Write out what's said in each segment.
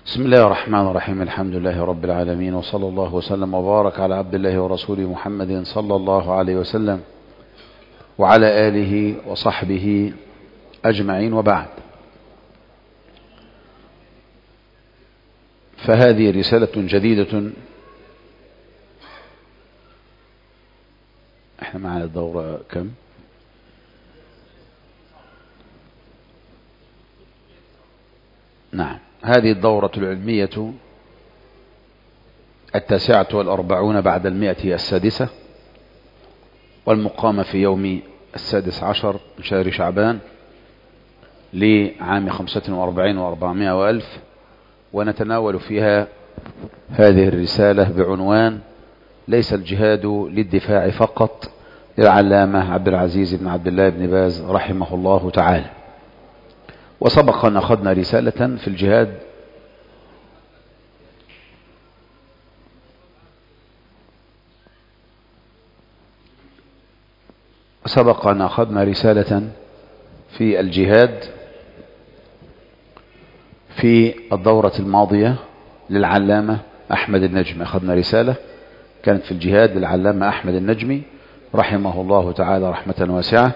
بسم الله الرحمن الرحيم. الحمد لله رب العالمين، وصلى الله وسلم وبارك على عبد الله ورسوله محمد صلى الله عليه وسلم وعلى آله وصحبه أجمعين، وبعد. فهذه رسالة جديدة. احنا معنا الدورة كم؟ نعم، هذه الدورة العلمية 49 بعد 100 السادسة، والمقامة في يوم 16 من شهر شعبان لعام 45 و400 وألف، ونتناول فيها هذه الرسالة بعنوان ليس الجهاد للدفاع فقط، للعلامة عبد العزيز بن عبد الله بن باز رحمه الله تعالى. وسبق أن أخذنا رسالة في الجهاد في الجهاد في الدورة الماضية للعلامة أحمد النجمي. أخذنا رسالة كانت في الجهاد للعلامة أحمد النجمي رحمه الله تعالى رحمة واسعة،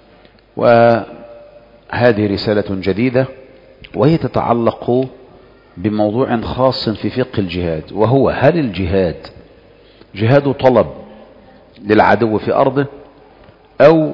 وهذه رسالة جديدة، وهي تتعلق بموضوع خاص في فقه الجهاد، وهو هل الجهاد جهاد طلب للعدو في أرضه أو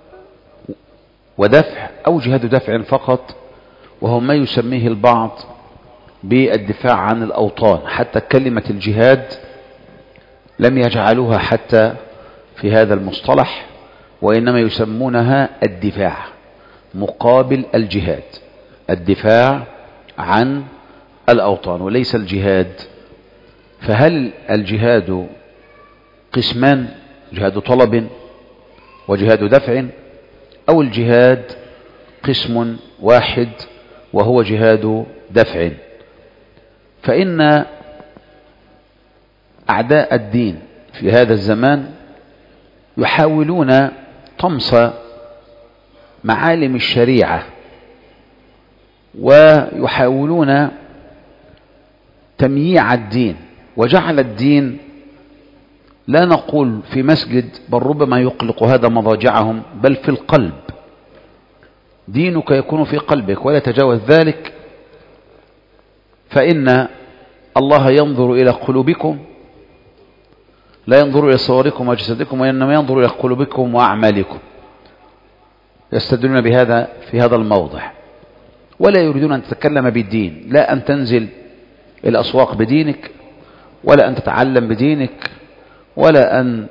ودفع، أو جهاد دفع فقط، وهو ما يسميه البعض بالدفاع عن الأوطان. حتى كلمة الجهاد لم يجعلوها حتى في هذا المصطلح، وإنما يسمونها الدفاع مقابل الجهاد، الدفاع عن الأوطان وليس الجهاد. فهل الجهاد قسمان، جهاد طلب وجهاد دفع، أو الجهاد قسم واحد وهو جهاد دفع؟ فإن أعداء الدين في هذا الزمان يحاولون طمس معالم الشريعة، ويحاولون تمييع الدين، وجعل الدين لا نقول في مسجد، بل ربما يقلق هذا مضاجعهم، بل في القلب. دينك يكون في قلبك ولا تجاوز ذلك، فإن الله ينظر إلى قلوبكم، لا ينظر إلى صوركم وجسدكم، وإنما ينظر إلى قلوبكم وأعمالكم. يستدلون بهذا في هذا الموضع، ولا يريدون أن تتكلم بالدين، لا أن تنزل الأسواق بدينك، ولا أن تتعلم بدينك، ولا أن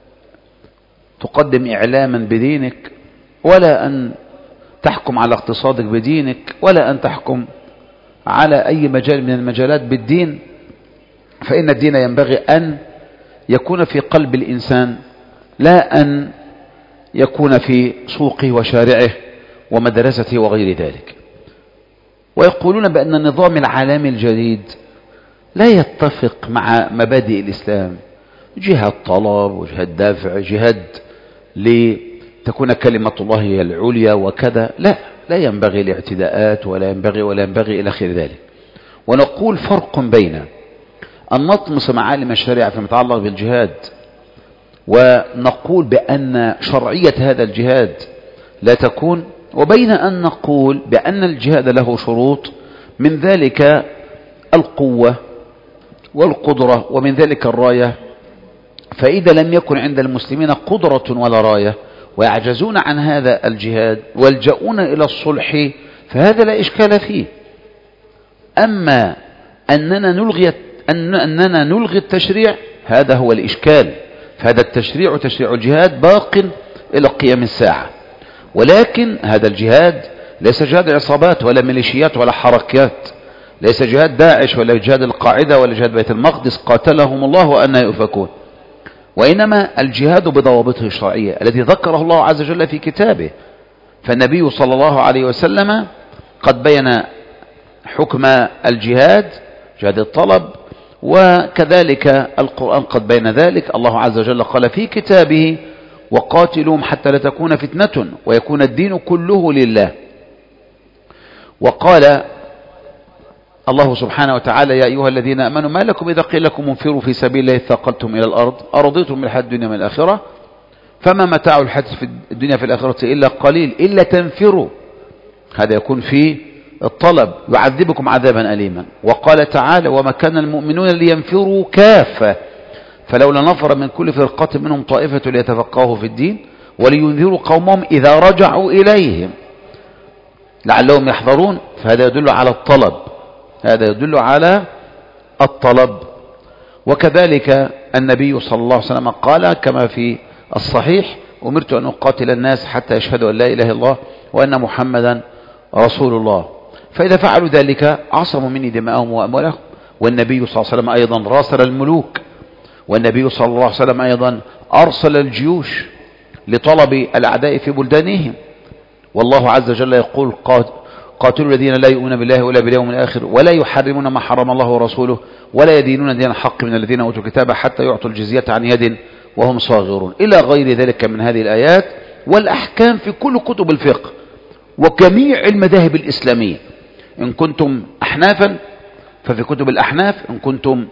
تقدم إعلاما بدينك، ولا أن تحكم على اقتصادك بدينك، ولا أن تحكم على أي مجال من المجالات بالدين. فإن الدين ينبغي أن يكون في قلب الإنسان، لا أن يكون في سوقه وشارعه ومدرسته وغير ذلك. ويقولون بأن النظام العالمي الجديد لا يتفق مع مبادئ الإسلام، جهاد طلب وجهاد دافع، جهاد لتكون كلمة الله هي العليا وكذا. لا ينبغي الاعتداءات، ولا ينبغي إلى آخر ذلك. ونقول فرق بين أن نطمس معالم الشريعة فيما يتعلق بالجهاد، ونقول بأن شرعية هذا الجهاد لا تكون، وبين أن نقول بأن الجهاد له شروط، من ذلك القوة والقدرة، ومن ذلك الراية. فإذا لم يكن عند المسلمين قدرة ولا راية، ويعجزون عن هذا الجهاد والجؤون إلى الصلح، فهذا لا إشكال فيه. أما أننا نلغي التشريع، هذا هو الإشكال. فهذا التشريع، تشريع الجهاد، باق إلى قيام الساعة. ولكن هذا الجهاد ليس جهاد عصابات ولا ميليشيات ولا حركات، ليس جهاد داعش ولا جهاد القاعدة ولا جهاد بيت المقدس قاتلهم الله وأن يؤفكون، وإنما الجهاد بضوابطه الشرعية التي ذكره الله عز وجل في كتابه. فالنبي صلى الله عليه وسلم قد بين حكم الجهاد، جهاد الطلب، وكذلك القرآن قد بين ذلك. الله عز وجل قال في كتابه: وقاتلهم حتى لا تكون فتنة ويكون الدين كله لله. وقال الله سبحانه وتعالى: يا أيها الذين آمنوا ما لكم إذا قيل لكم انفروا في سبيل الله ثاقلتم إلى الأرض أرضيتم بالحياة الدنيا من الآخرة فما متاع الحياة في الدنيا في الآخرة إلا قليل إلا تنفروا. هذا يكون في الطلب: يعذبكم عذابا أليما. وقال تعالى: وما كان المؤمنون لينفروا كافة فلولا نفر من كل فرقة منهم طائفة ليتفقهوا في الدين ولينذروا قومهم إذا رجعوا إليهم لعلهم يحذرون. فهذا يدل على الطلب، هذا يدل على الطلب. وكذلك النبي صلى الله عليه وسلم قال كما في الصحيح: أمرت أن أقاتل الناس حتى يشهدوا أن لا إله إلا الله وأن محمدا رسول الله. فإذا فعلوا ذلك عصموا مني دماءهم وأموالهم. والنبي صلى الله عليه وسلم أيضا راسل الملوك، والنبي صلى الله عليه وسلم أيضا أرسل الجيوش لطلب الأعداء في بلدانهم. والله عز وجل يقول: قاتلوا الذين لا يؤمنون بالله ولا باليوم الآخر ولا يحرمون ما حرم الله ورسوله ولا يدينون دين الحق من الذين أوتوا الكتاب حتى يعطوا الجزية عن يد وهم صاغرون، إلى غير ذلك من هذه الآيات والأحكام في كل كتب الفقه وجميع المذاهب الإسلامية. إن كنتم أحنافا ففي كتب الأحناف، إن كنتم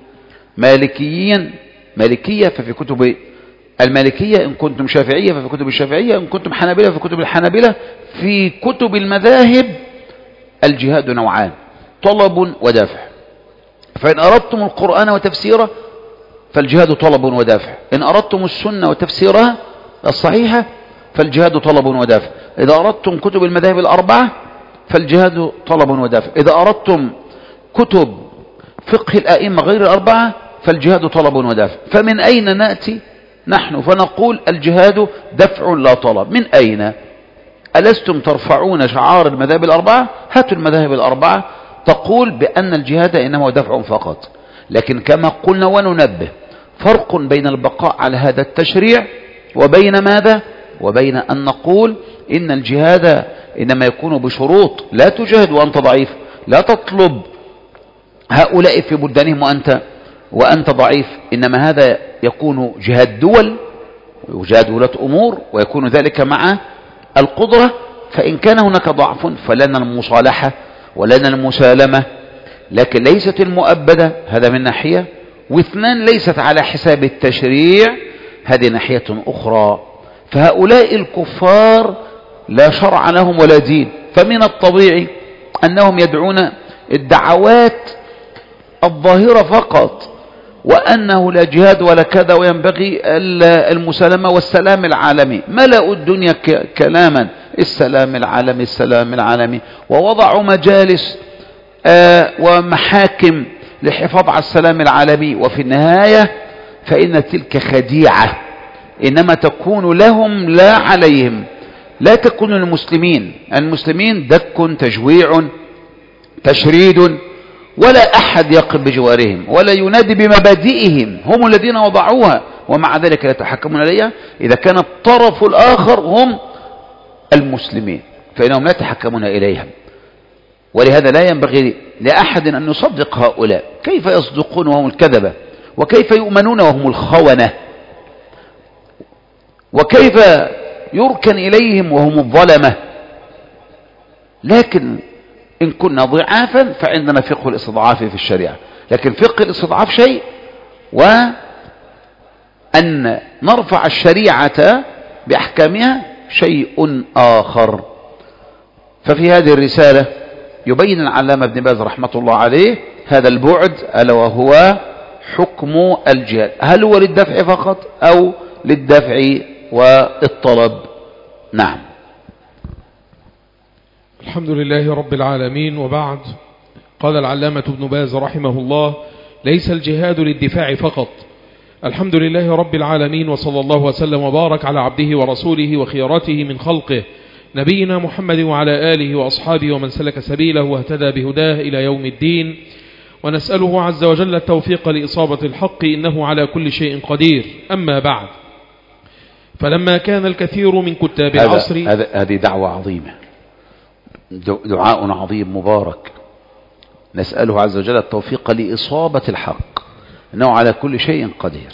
مالكية ففي كتب المالكية، إن كنتم شافعية ففي كتب الشافعية، إن كنتم حنابلة ففي كتب الحنابلة. في كتب المذاهب الجهاد نوعان: طلب ودافع. فإن أردتم القرآن وتفسيره فالجهاد طلب ودافع، إن أردتم السنة وتفسيرها الصحيحة فالجهاد طلب ودافع، إذا أردتم كتب المذاهب الأربعة فالجهاد طلب ودافع، إذا أردتم كتب فقه الآئمة غير الأربعة فالجهاد طلب ودافع. فمن أين نأتي نحن فنقول الجهاد دفع لا طلب؟ من أين؟ ألستم ترفعون شعار المذاهب الأربعة؟ هاتوا المذاهب الأربعة تقول بأن الجهاد إنما هو دفع فقط. لكن كما قلنا وننبه: فرق بين البقاء على هذا التشريع وبين ماذا؟ وبين أن نقول إن الجهاد إنما يكون بشروط. لا تجاهد وأنت ضعيف، لا تطلب هؤلاء في بلدانهم وأنت ضعيف، إنما هذا يكون جهاد دول وجهاد ولاة أمور، ويكون ذلك مع القدرة. فإن كان هناك ضعف فلنا المصالحة ولنا المسالمة، لكن ليست المؤبدة، هذا من ناحية. واثنان، ليست على حساب التشريع، هذه ناحية أخرى. فهؤلاء الكفار لا شرع لهم ولا دين، فمن الطبيعي أنهم يدعون الدعوات الظاهرة فقط، وأنه لا جهاد ولا كذا، وينبغي المسالمة والسلام العالمي. ملأوا الدنيا كلاما: السلام العالمي السلام العالمي، ووضعوا مجالس ومحاكم للحفاظ على السلام العالمي. وفي النهاية فإن تلك خديعة إنما تكون لهم لا عليهم، لا تكون للمسلمين. المسلمين دك تجويع تشريد، ولا أحد يقف بجوارهم ولا ينادي بمبادئهم، هم الذين وضعوها، ومع ذلك لا يتحكمون عليها. إذا كان الطرف الآخر هم المسلمين فإنهم لا يتحكمون إليهم. ولهذا لا ينبغي لأحد أن يصدق هؤلاء. كيف يصدقون وهم الكذبة؟ وكيف يؤمنون وهم الخونة؟ وكيف يركن إليهم وهم الظلمة؟ لكن إن كنا ضعافا فعندنا فقه الاستضعاف في الشريعة، لكن فقه الاستضعاف شيء، وأن نرفع الشريعة بأحكامها شيء آخر. ففي هذه الرسالة يبين العلامة ابن باز رحمة الله عليه هذا البعد، ألا وهو حكم الجهاد، هل هو للدفع فقط أو للدفع والطلب؟ نعم. الحمد لله رب العالمين، وبعد. قال العلامة ابن باز رحمه الله: ليس الجهاد للدفاع فقط. الحمد لله رب العالمين، وصلى الله وسلم وبارك على عبده ورسوله وخيرته من خلقه نبينا محمد وعلى آله وأصحابه ومن سلك سبيله واهتدى بهداه إلى يوم الدين. ونسأله عز وجل التوفيق لإصابة الحق، إنه على كل شيء قدير. أما بعد، فلما كان الكثير من كتاب العصر، هذه دعوة عظيمة، دعاء عظيم مبارك، نسأله عز وجل التوفيق لإصابة الحق، إنه على كل شيء قدير.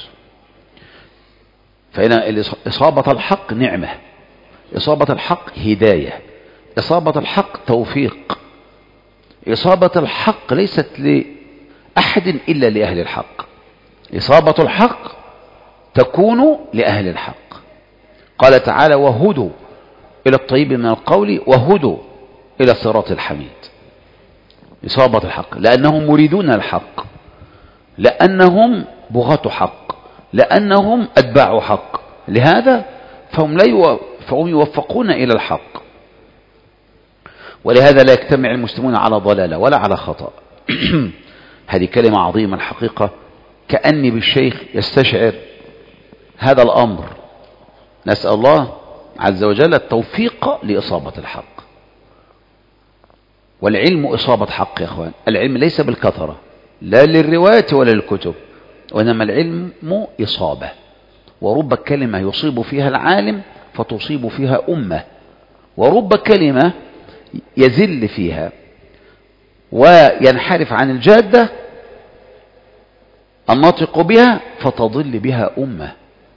فإن إصابة الحق نعمة، إصابة الحق هداية، إصابة الحق توفيق. إصابة الحق ليست لأحد إلا لأهل الحق. إصابة الحق تكون لأهل الحق. قال تعالى وهدوا إلى الطيب من القول وهدوا إلى الصراط الحميد. إصابة الحق لأنهم مريدون الحق، لأنهم بغاة حق، لأنهم أتباع حق، لهذا فهم يوفقون إلى الحق. ولهذا لا يجتمع المسلمون على ضلالة ولا على خطأ. هذه كلمة عظيمة الحقيقة، كأني بالشيخ يستشعر هذا الأمر. نسأل الله عز وجل التوفيق لإصابة الحق. والعلم إصابة حق يا أخوان. العلم ليس بالكثرة لا للرواية ولا للكتب، وإنما العلم إصابة. ورب كلمة يصيب فيها العالم فتصيب فيها أمة، ورب كلمة يزل فيها وينحرف عن الجادة الناطق بها فتضل بها أمة.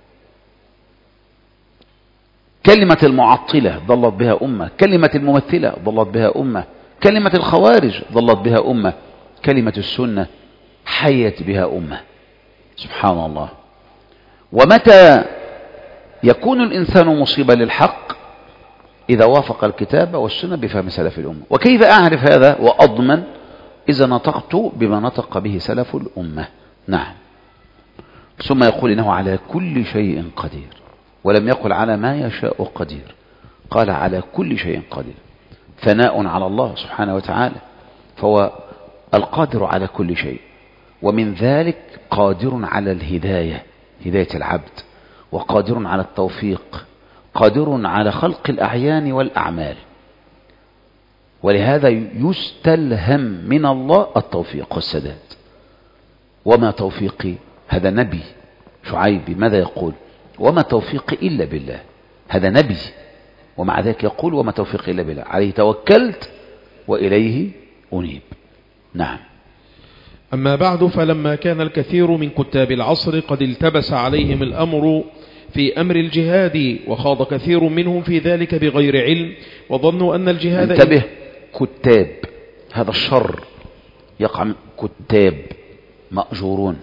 كلمة المعطلة ضلت بها أمة، كلمة الممثلة ضلت بها أمة، كلمة الخوارج ضلت بها أمة، كلمة السنة حيت بها أمة. سبحان الله. ومتى يكون الإنسان مصيبا للحق؟ إذا وافق الكتاب والسنة بفهم سلف الأمة. وكيف أعرف هذا وأضمن؟ إذا نطقت بما نطق به سلف الأمة. نعم. ثم يقول إنه على كل شيء قدير، ولم يقل على ما يشاء قدير، قال على كل شيء قدير. ثناء على الله سبحانه وتعالى، فهو القادر على كل شيء، ومن ذلك قادر على الهداية، هداية العبد، وقادر على التوفيق، قادر على خلق الأعيان والأعمال. ولهذا يستلهم من الله التوفيق والسداد. وما توفيقي، هذا نبي شعيب ماذا يقول؟ وما توفيقي إلا بالله. هذا نبي ومع ذلك يقول وما توفيقي إلا بالله، عليه توكلت وإليه أنيب. نعم. أما بعد، فلما كان الكثير من كتاب العصر قد التبس عليهم الأمر في أمر الجهاد، وخاض كثير منهم في ذلك بغير علم، وظنوا أن الجهاد انتبه، كتاب، هذا الشر يقع من كتاب، مأجورون،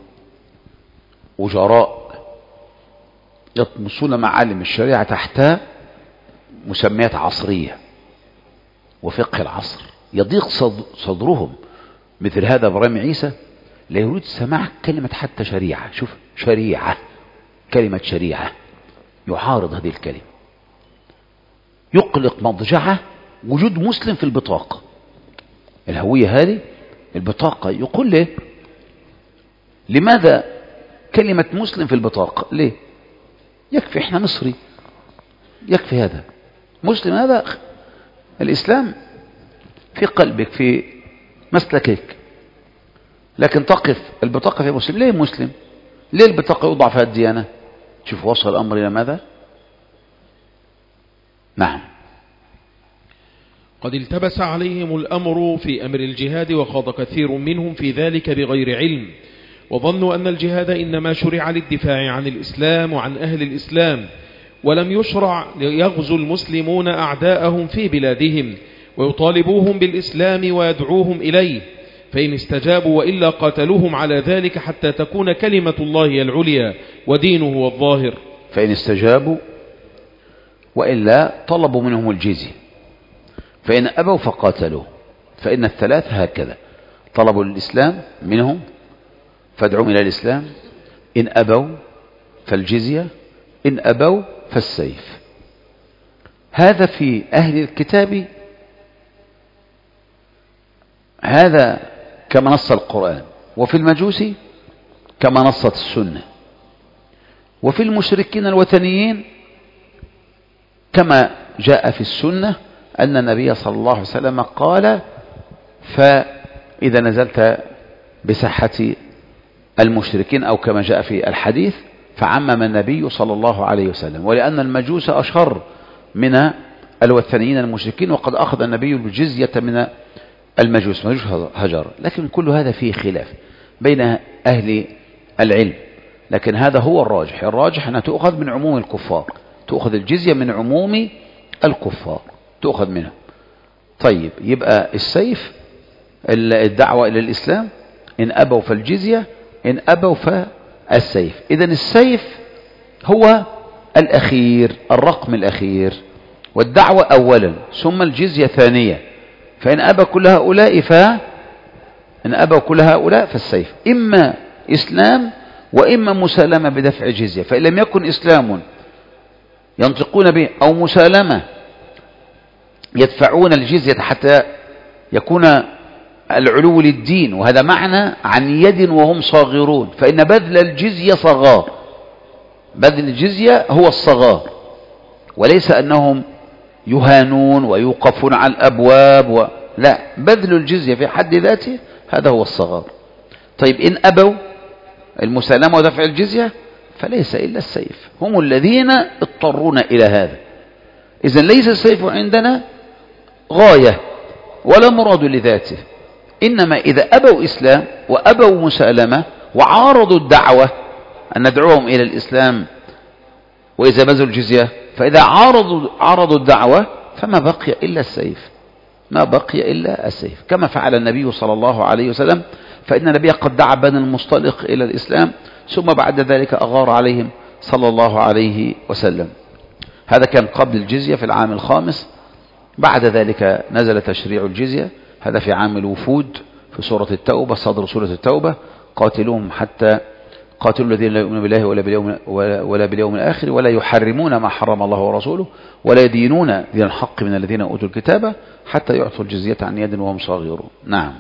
أجراء يطمسون معالم الشريعة تحت مسميات عصرية وفقه العصر. يضيق صدرهم مثل هذا إبراهيم عيسى لا يريد سماع كلمة حتى شريعة. شوف، شريعة، كلمة شريعة، يعارض هذه الكلمة. يقلق مضجعة وجود مسلم في البطاقة، الهوية هذه البطاقة. يقول ليه؟ لماذا كلمة مسلم في البطاقة؟ ليه؟ يكفي احنا مصري، يكفي هذا مسلم. هذا الإسلام في قلبك، في مسلكك، لكن تقف البطاقة في مسلم. ليه مسلم؟ ليه البطاقة يوضع فيها الديانة؟ شوف وصل الأمر إلى ماذا؟ نعم. قد التبس عليهم الأمر في أمر الجهاد، وخاض كثير منهم في ذلك بغير علم، وظنوا أن الجهاد إنما شرع للدفاع عن الإسلام وعن أهل الإسلام، ولم يشرع ليغزو المسلمون أعداءهم في بلادهم ويطالبوهم بالإسلام ويدعوهم إليه، فإن استجابوا وإلا قاتلوهم على ذلك حتى تكون كلمة الله العليا ودينه هو الظاهر. فإن استجابوا وإلا طلبوا منهم الجزية، فإن أبوا فقاتلوه. فإن الثلاث هكذا: طلبوا الإسلام منهم فادعوا إلى الإسلام، إن أبوا فالجزية، إن أبوا فالسيف. هذا في أهل الكتاب، هذا كما نص القرآن، وفي المجوس كما نصت السنة، وفي المشركين الوثنيين كما جاء في السنة أن النبي صلى الله عليه وسلم قال: فإذا نزلت بساحة المشركين، أو كما جاء في الحديث فعمم النبي صلى الله عليه وسلم. ولأن المجوس أشر من الوثنيين المشركين، وقد أخذ النبي بالجزية من المجوس، مجوس هجر. لكن كل هذا فيه خلاف بين أهل العلم، لكن هذا هو الراجح. الراجح أنها تؤخذ من عموم الكفار، تؤخذ الجزية من عموم الكفار، تؤخذ منها. طيب، يبقى السيف الدعوة إلى الإسلام، إن أبوا فالجزية، إن أبوا فالسيف. إذن السيف هو الأخير، الرقم الأخير، والدعوة أولا ثم الجزية ثانية. فإن أبى كل هؤلاء فالسيف، إما إسلام وإما مسالمة بدفع جزية. فإن لم يكن إسلام ينطقون به أو مسالمة يدفعون الجزية حتى يكون العلو للدين، وهذا معنى عن يد وهم صاغرون، فإن بذل الجزية صغار، بذل الجزية هو الصغار، وليس أنهم يهانون ويوقفون على الأبواب لا، بذل الجزية في حد ذاته هذا هو الصغار. طيب إن أبوا المسالمة ودفع الجزية فليس إلا السيف، هم الذين اضطرون إلى هذا. إذن ليس السيف عندنا غاية ولا مراد لذاته، إنما إذا أبوا إسلام وأبوا مسالمة وعارضوا الدعوة أن ندعوهم إلى الإسلام، وإذا بذلوا الجزية، فإذا عارضوا الدعوة فما بقي إلا السيف، ما بقي إلا السيف، كما فعل النبي صلى الله عليه وسلم. فإن النبي قد دعا بني المصطلق إلى الإسلام، ثم بعد ذلك أغار عليهم صلى الله عليه وسلم. هذا كان قبل الجزية في العام الخامس. بعد ذلك نزل تشريع الجزية، هذا في عام الوفود في سورة التوبة، صدر سورة التوبة: قاتلوا الذين لا يؤمنون بالله ولا باليوم الآخر ولا يحرمون ما حرم الله ورسوله ولا يدينون دين الحق من الذين أوتوا الكتاب حتى يعطوا الجزية عن يد وهم صاغرون. نعم.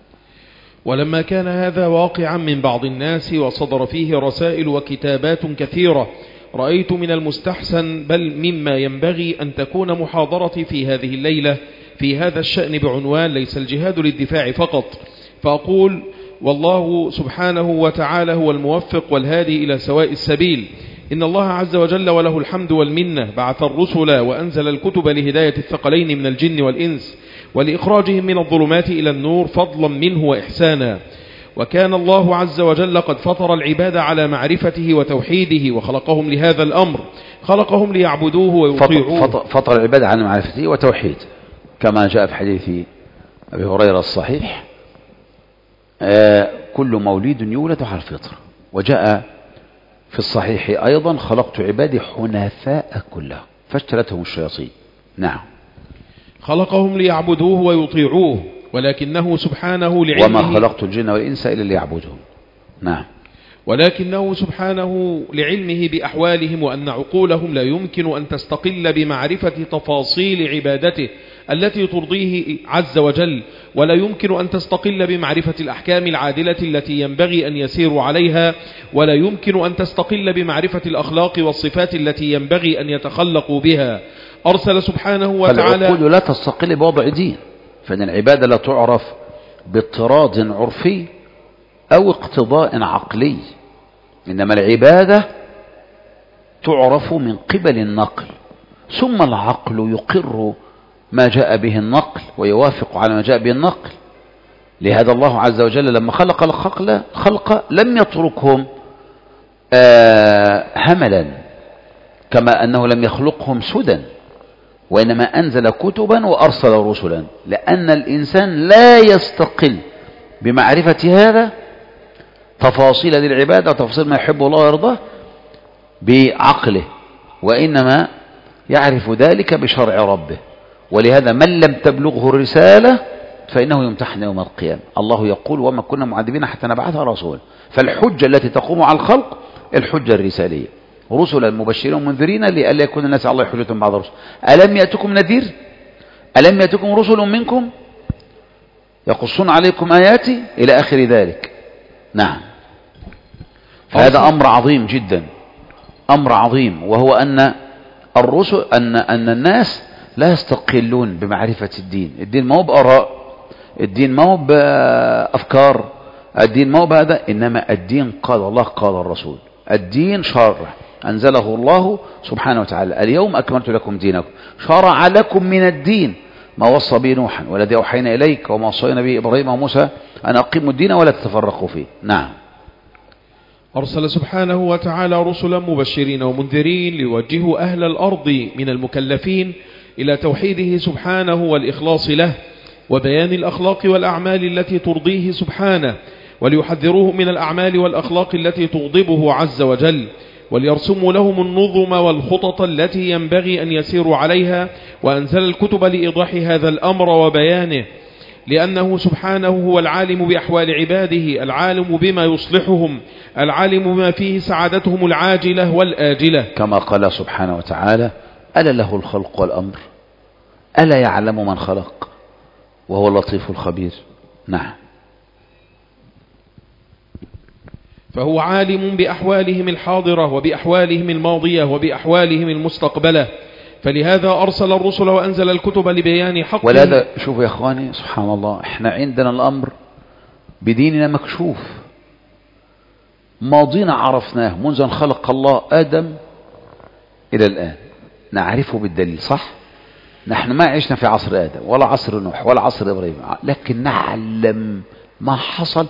ولما كان هذا واقعا من بعض الناس وصدر فيه رسائل وكتابات كثيرة، رأيت من المستحسن بل مما ينبغي أن تكون محاضرتي في هذه الليلة في هذا الشأن بعنوان: ليس الجهاد للدفاع فقط. فأقول: والله سبحانه وتعالى هو الموفق والهادي إلى سواء السبيل. إن الله عز وجل وله الحمد والمنة بعث الرسل وأنزل الكتب لهداية الثقلين من الجن والإنس ولإخراجهم من الظلمات إلى النور فضلا منه وإحسانا. وكان الله عز وجل قد فطر العباد على معرفته وتوحيده وخلقهم لهذا الأمر، خلقهم ليعبدوه ويطيعوه. فطر العباد على معرفته وتوحيد، كما جاء في حديث أبي هريرة الصحيح: كل مولود يولد على الفطر. وجاء في الصحيح أيضا: خلقت عبادي حنفاء كلهم فاجتلتهم الشياطين. نعم. خلقهم ليعبدوه ويطيعوه، ولكنه سبحانه لعلمه وما خلقت الجن والإنس إلا ليعبدون. نعم. ولكنه سبحانه لعلمه بأحوالهم وأن عقولهم لا يمكن أن تستقل بمعرفة تفاصيل عبادته التي ترضيه عز وجل، ولا يمكن أن تستقل بمعرفة الأحكام العادلة التي ينبغي أن يسيروا عليها، ولا يمكن أن تستقل بمعرفة الأخلاق والصفات التي ينبغي أن يتخلقوا بها. أرسل سبحانه وتعالى. فالعقول لا تستقل بوضع دين، فإن العبادة لا تعرف باضطراد عرفي أو اقتضاء عقلي، إنما العبادة تعرف من قبل النقل، ثم العقل يقر ما جاء به النقل ويوافق على ما جاء به النقل. لهذا الله عز وجل لما خلق الخلق لم يتركهم هملا، كما أنه لم يخلقهم سدى، وإنما أنزل كتبا وأرسل رسلا، لأن الإنسان لا يستقل بمعرفة هذا تفاصيل هذه العبادة وتفاصيل ما يحب الله ويرضاه بعقله، وإنما يعرف ذلك بشرع ربه. ولهذا من لم تبلغه الرسالة فإنه يمتحن يوم القيامة. الله يقول: وما كنا معذبين حتى نبعث رسولا. فالحجة التي تقوم على الخلق الحجة الرسالية، رسلا مبشرين ومنذرين لئلا يكون الناس على الله حجة بعد الرسل. ألم يأتكم نذير؟ ألم يأتكم رسل منكم يقصون عليكم آياتي إلى آخر ذلك. نعم. هذا أمر عظيم جدا، أمر عظيم، وهو أن الرسل أن الناس لا يستقلون بمعرفة الدين. الدين ما هو بآراء، الدين ما هو بأفكار، الدين ما هو بهذا، إنما الدين قال الله قال الرسول. الدين شرع أنزله الله سبحانه وتعالى: اليوم أكملت لكم دينكم. شرع لكم من الدين ما وصى به نوحا والذي أوحينا إليك وما وصينا به إبراهيم وموسى أن أقيموا الدين ولا تتفرقوا فيه. نعم. أرسل سبحانه وتعالى رسلا مبشرين ومنذرين ليوجهوا أهل الأرض من المكلفين إلى توحيده سبحانه والإخلاص له، وبيان الأخلاق والأعمال التي ترضيه سبحانه، وليحذروه من الأعمال والأخلاق التي تغضبه عز وجل، وليرسموا لهم النظم والخطط التي ينبغي أن يسيروا عليها. وأنزل الكتب لإيضاح هذا الأمر وبيانه، لأنه سبحانه هو العالم بأحوال عباده، العالم بما يصلحهم، العالم بما فيه سعادتهم العاجلة والآجلة، كما قال سبحانه وتعالى: ألا له الخلق والأمر، ألا يعلم من خلق وهو اللطيف الخبير. نعم. فهو عالم بأحوالهم الحاضرة وبأحوالهم الماضية وبأحوالهم المستقبلة، فلهذا أرسل الرسل وأنزل الكتب لبيان حق. ولهذا شوفوا يا أخواني، سبحان الله، احنا عندنا الأمر بديننا مكشوف، ماضينا عرفناه منذ أن خلق الله آدم إلى الآن، نعرفه بالدليل، صح؟ نحن ما عشنا في عصر آدم ولا عصر نوح ولا عصر إبراهيم، لكن نعلم ما حصل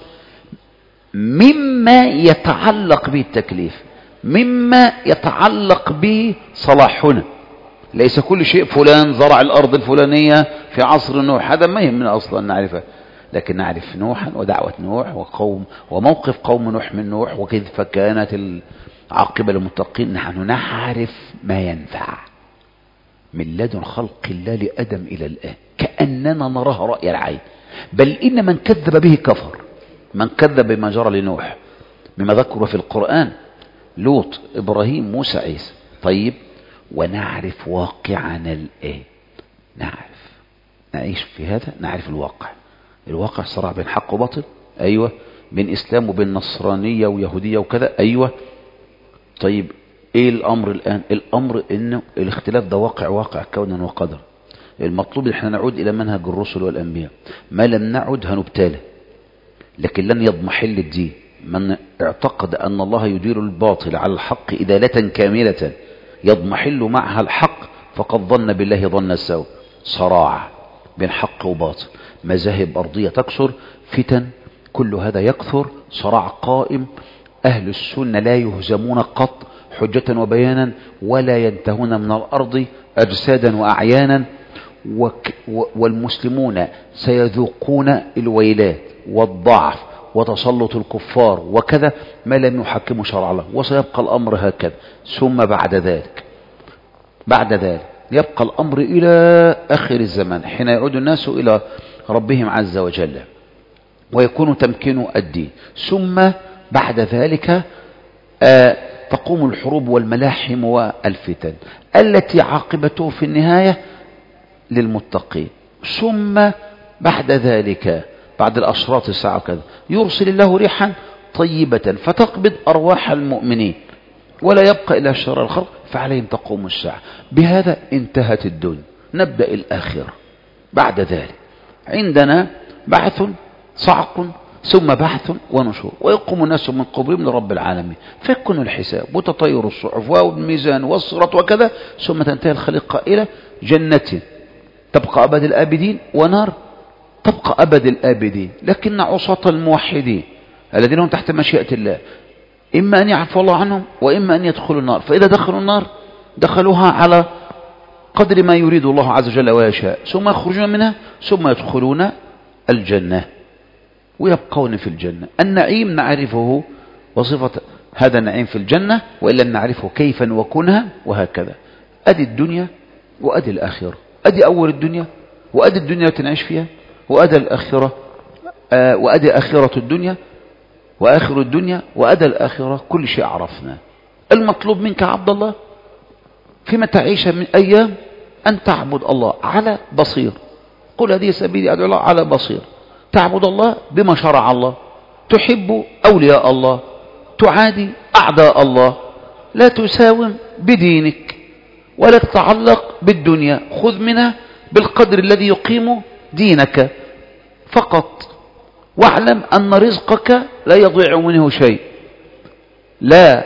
مما يتعلق به التكليف، مما يتعلق به صلاحنا. ليس كل شيء فلان زرع الأرض الفلانية في عصر نوح، هذا ما يهمنا أصلا نعرفه، لكن نعرف نوحا ودعوة نوح وقوم وموقف قوم نوح من نوح وكيف كانت العاقبة للمتقين. نحن نعرف ما ينفع من لدن خلق الله لآدم إلى الآن، كأننا نراه رأي العين. بل إن من كذب به كفر، من كذب بما جرى لنوح مما ذكر في القرآن، لوط، إبراهيم، موسى، عيسى. طيب، ونعرف واقعنا الآن، نعرف نعيش في هذا، نعرف الواقع صراع بين حق وباطل، أيوة، بين إسلام وبين نصرانية ويهودية وكذا، أيوة. طيب إيه الأمر الآن؟ الأمر إنه الاختلاف ده واقع كونا وقدر. المطلوب إن احنا نعود إلى منهج الرسل والأنبياء، ما لم نعد هنبتلى، لكن لن يضمحل الدين. من اعتقد أن الله يدير الباطل على الحق إدالة كاملة يضمحل معها الحق فقد ظن بالله ظن السوء. صراع بين حق وباطل، مذاهب أرضية تكثر، فتن، كل هذا يكثر، صراع قائم. أهل السنة لا يهزمون قط حجة وبيانا، ولا ينتهون من الأرض أجسادا وأعيانا، والمسلمون سيذوقون الويلات والضعف وتسلط الكفار وكذا ما لم يحكموا شرع الله، وسيبقى الأمر هكذا. ثم بعد ذلك يبقى الأمر إلى آخر الزمان، حين يعود الناس إلى ربهم عز وجل ويكون تمكين الدين. ثم بعد ذلك تقوم الحروب والملاحم والفتن التي عاقبته في النهاية للمتقين. ثم بعد ذلك، بعد الأشراط الساعة وكذا، يرسل الله ريحا طيبة فتقبض أرواح المؤمنين ولا يبقى إلا شر الخلق، فعليهم تقوم الساعة. بهذا انتهت الدنيا، نبدأ الآخرة. بعد ذلك عندنا بعث صعق، ثم بعث ونشور، ويقوم الناس من قبورهم لرب العالمين، فيكون الحساب وتطير الصحف والميزان والصراط وكذا، ثم تنتهي الخليقة إلى جنة تبقى أبد الآبدين، ونار تبقى أبد الآبدين. لكن عصاة الموحدين الذين هم تحت مشيئة الله إما أن يعفو الله عنهم وإما أن يدخلوا النار، فإذا دخلوا النار دخلوها على قدر ما يريد الله عز وجل ويشاء، ثم يخرجون منها ثم يدخلون الجنة ويبقون في الجنة. النعيم نعرفه وصفة هذا النعيم في الجنة، وإلا نعرفه كيفا وكنها، وهكذا. أدي الدنيا وأدي الآخرة، أدي أول الدنيا وأدي الدنيا التي نعيش فيها، وأدي الآخرة وأدي آخرة الدنيا وآخر الدنيا وأدى الآخرة. كل شيء عرفنا. المطلوب منك عبد الله فيما تعيش من أيام أن تعبد الله على بصير. قل هذه سبيلي أدعو الله على بصير. تعبد الله بما شرع الله، تحب أولياء الله، تعادي أعداء الله، لا تساوم بدينك ولا تتعلق بالدنيا، خذ منها بالقدر الذي يقيم دينك فقط، واعلم أن رزقك لا يضيع منه شيء، لا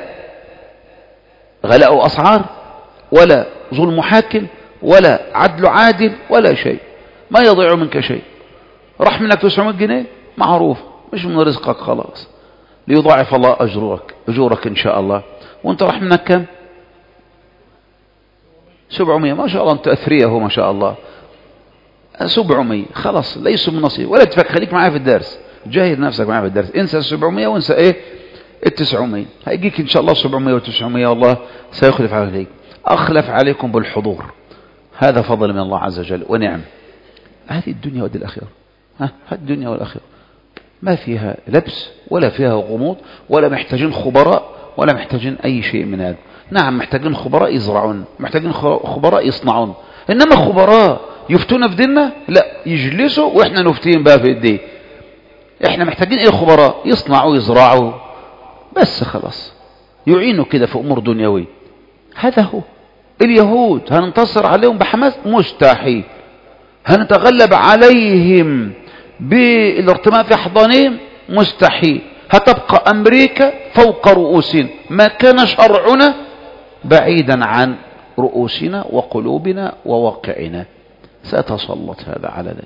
غلاء أسعار ولا ظلم حاكم ولا عدل عادل ولا شيء، ما يضيع منك شيء. راح منك 900 جنيه معروف، مش من رزقك خلاص، ليضاعف الله أجورك إن شاء الله. وانت راح منك كم؟ 700، ما شاء الله، انت أثريه ما شاء الله. 700 خلاص ليسوا من نصيب، ولا تفكر، خليك معايا في الدرس، جاهد نفسك معايا في الدرس، انسى 700 وانسى ايه 900. هيجيك ان شاء الله 700 و900 والله سيخلف عليك. اخلف عليكم بالحضور، هذا فضل من الله عز وجل ونعم. هذه الدنيا ودي الأخيرة، هذه الدنيا والأخيرة ما فيها لبس ولا فيها غموض، ولا محتاجين خبراء ولا محتاجين أي شيء من هذا. نعم محتاجين خبراء يزرعون، محتاجين خبراء يصنعون، إنما خبراء يفتون في ديننا لا، يجلسوا وإحنا نفتين بقى في الدين. إحنا محتاجين إيه؟ خبراء يصنعوا يزرعوا بس خلاص، يعينوا كده في أمور دنيوية. هذا هو. اليهود هننتصر عليهم بحماس؟ مستحيل. هنتغلب عليهم بالارتماء في أحضانهم؟ مستحيل. هتبقى أمريكا فوق رؤوسنا، ما كان شرعنا بعيدا عن رؤوسنا وقلوبنا وواقعنا، سأتسلط هذا على ذلك.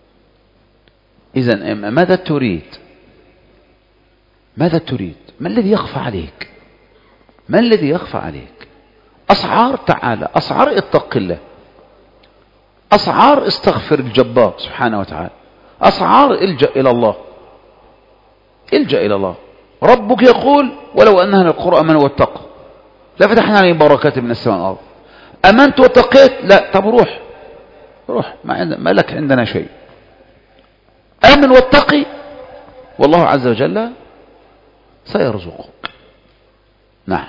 إذن ماذا تريد؟ ماذا تريد؟ ما الذي يخفى عليك؟ ما الذي يخفى عليك؟ أسعار تعالى، أسعار اتق الله، أسعار استغفر الجبار سبحانه وتعالى، أسعار الجأ إلى الله، الجأ إلى الله. ربك يقول ولو أن أهل القرى آمنوا واتقوا لفتحنا عليهم بركات من السماء والأرض. أمنت واتقيت؟ لا. طب روح روح، ما لك عندنا شيء. آمن واتقي والله عز وجل سيرزقك. نعم.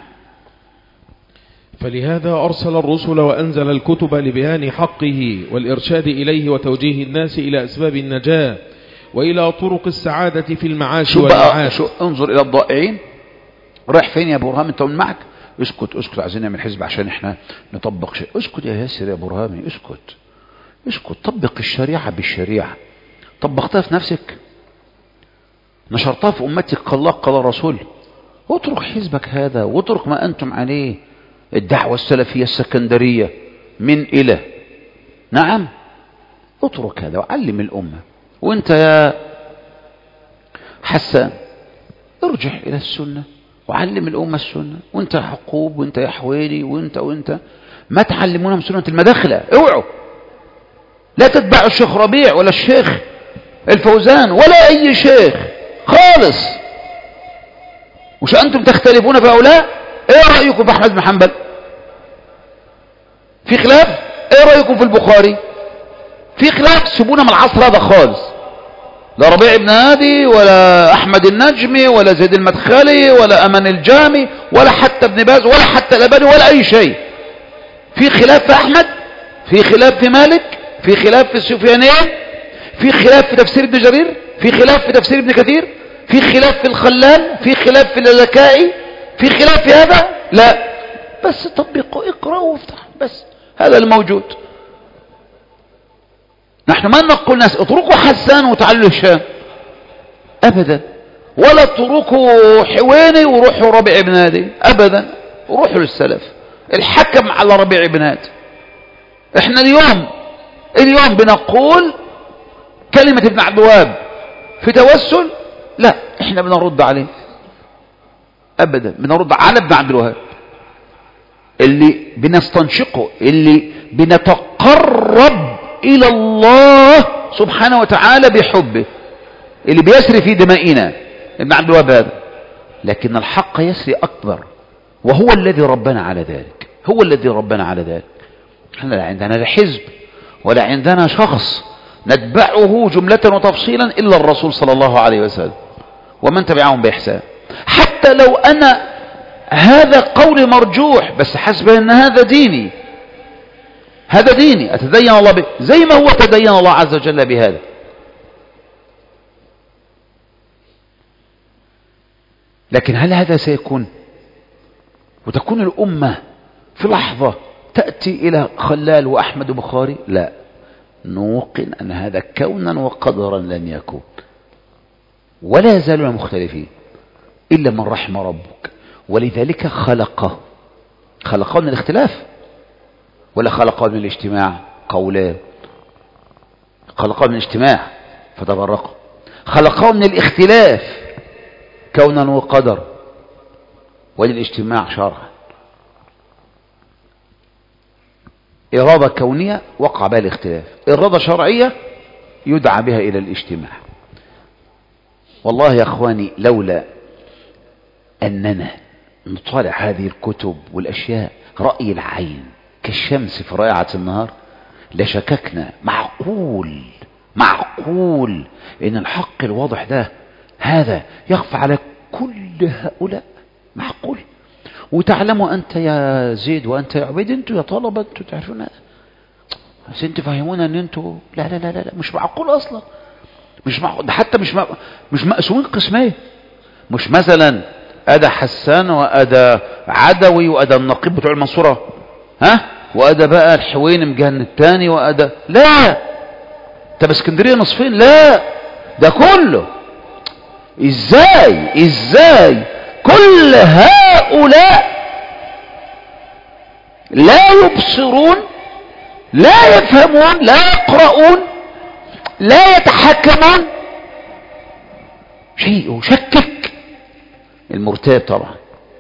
فلهذا أرسل الرسل وأنزل الكتب لبيان حقه والإرشاد إليه وتوجيه الناس إلى أسباب النجاة وإلى طرق السعادة في المعاش والمعاش. انظر إلى الضائعين. رايح فين يا برهام؟ انت معك؟ اسكت اسكت، عايزين نعمل حزب عشان احنا نطبق شيء. اسكت يا ياسر يا برهامي، اسكت اسكت. طبق الشريعة بالشريعة. طبقتها في نفسك؟ نشرتها في أمتك؟ قال الله قال الرسول؟ اترك حزبك هذا واترك ما أنتم عليه. الدعوة السلفية السكندرية من إله. نعم اترك هذا وعلم الأمة. وانت يا حسان ارجع إلى السنة وعلم الأمة السنة. وانت يا حقوب وانت يا حويلي وانت ما تعلمونهم سنة المداخلة. اوعوا، لا تتبعوا الشيخ ربيع ولا الشيخ الفوزان ولا أي شيخ خالص. وش أنتم تختلفون في هؤلاء؟ ايه رأيكم في أحمد بن حنبل؟ في خلاف. ايه رأيكم في البخاري؟ في خلاف. سيبونا من العصر هذا خالص. لا ربيع بن هادي ولا أحمد النجمي ولا زيد المدخلي ولا أمن الجامي ولا حتى ابن باز ولا حتى الأباني ولا أي شيء. في خلاف في أحمد، في خلاف في مالك، في خلاف في السفيانين، في خلاف في تفسير ابن جرير، في خلاف في تفسير ابن كثير، في خلاف في الخلال، في خلاف في اللالكائي، في خلاف في هذا؟ لا. بس طبقوا، اقرأوا وافتح، بس هذا الموجود. نحن ما نقول ناس اتركوا حسان وتعالوا هشام ابدا، ولا اتركوا حويني وروحوا ربيع بن هادي ابدا. روحوا للسلف. الحكم على ربيع بن هادي. احنا اليوم بنقول كلمة ابن عبد الوهاب في توسل، لا احنا بنرد عليه ابدا، بنرد على ابن عبد الوهاب اللي بنستنشقه، اللي بنتقرب الى الله سبحانه وتعالى بحبه، اللي بيسري في دمائنا ابن عبد الوهاب هذا. لكن الحق يسري اكبر، وهو الذي ربنا على ذلك، هو الذي ربنا على ذلك. احنا لا عندنا لا حزب ولا عندنا شخص نتبعه جملة وتفصيلا إلا الرسول صلى الله عليه وسلم ومن تبعهم بإحسان. حتى لو أنا هذا قول مرجوح، بس حسب أن هذا ديني، هذا ديني أتدين الله به زي ما هو تدين الله عز وجل بهذا. لكن هل هذا سيكون وتكون الأمة في لحظة تأتي إلى خلال وأحمد وبخاري؟ لا، نوقن أن هذا كونا وقدرا لن يكون، ولا يزالون مختلفين إلا من رحم ربك. ولذلك خلقه من الاختلاف ولا خلقه من الاجتماع؟ قولان. خلقه من الاجتماع فتفرقوا، خلقه من الاختلاف كونا وقدر، وللاجتماع شرعا. إرادة كونية وقع بها الاختلاف، إرادة شرعية يدعى بها إلى الاجتماع. والله يا أخواني لولا أننا نطالع هذه الكتب والأشياء رأي العين كالشمس في رائعة النهار لشككنا. معقول إن الحق الواضح ده هذا يخفى على كل هؤلاء؟ معقول؟ وتعلموا أنت يا زيد وأنت يا عبيد، أنتوا يا طلبة أنتوا تعرفون هذا، بس أنتوا فهمونا أن أنتوا لا لا لا لا مش معقول أصلا، مش معقول. ده حتى مش مقسومين قسمين، مش مثلا أدا حسان وأدا عدوي وأدا النقيب بتوع المنصورة وأدا بقى الحوين مجهن التاني وأدا لا، طب اسكندرية نصفين، لا ده كله. ازاي كل هؤلاء لا يبصرون لا يفهمون لا يقرؤون لا يتحكمون؟ شيء يشكك المرتاب طبعا.